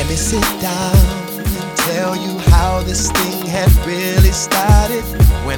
Let me sit down and tell you how this thing had really started. When